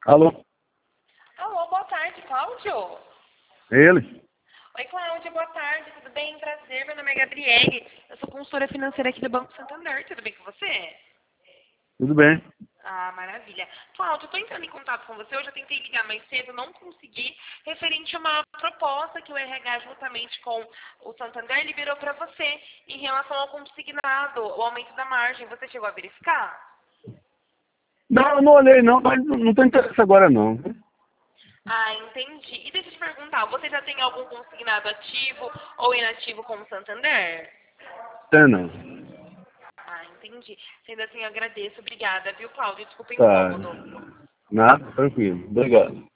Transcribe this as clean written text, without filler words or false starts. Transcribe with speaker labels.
Speaker 1: Alô?
Speaker 2: Alô, boa tarde, Cláudio.
Speaker 1: Ele?
Speaker 2: Oi, Cláudia, boa tarde, tudo bem? Prazer, meu nome é Gabriele. Eu sou consultora financeira aqui do Banco Santander, tudo bem com você?
Speaker 1: Tudo bem?
Speaker 2: Ah, maravilha. Cláudio, eu estou entrando em contato com você, eu já tentei ligar mais cedo, não consegui, referente a uma proposta que o RH, juntamente com o Santander, liberou para você em relação ao consignado, o aumento da margem. Você chegou a verificar?
Speaker 1: Não, eu não olhei não, mas não tem interesse agora não.
Speaker 2: Ah, entendi. E deixa eu te perguntar, você já tem algum consignado ativo ou inativo com o Santander?
Speaker 1: Tem não.
Speaker 2: Ah, entendi. Sendo assim, eu agradeço. Obrigada, viu, Cláudio? Desculpa o
Speaker 1: Tá.
Speaker 2: incômodo.
Speaker 1: Nada, tranquilo. Obrigado.